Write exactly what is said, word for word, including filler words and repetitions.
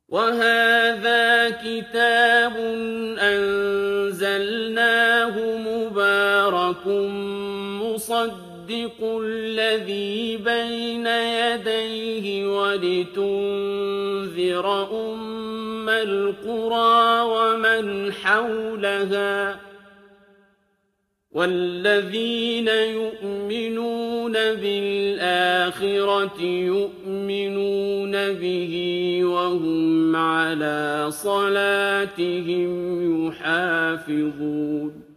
وَهَٰذَا كِتَابٌ أَنزَلْنَاهُ مُبَارَكٌ مُّصَدِّقُ الَّذِي بَيْنَ يَدَيْهِ وَلِتُنذِرَ أُمَّ الْقُرَىٰ وَمَنْ حَوْلَهَا ۚ وَالَّذِينَ يُؤْمِنُونَ بِالْآخِرَةِ يُؤْمِنُونَ بِهِ وَهُمْ عَلَىٰ صَلَاتِهِمْ يُحَافِظُونَ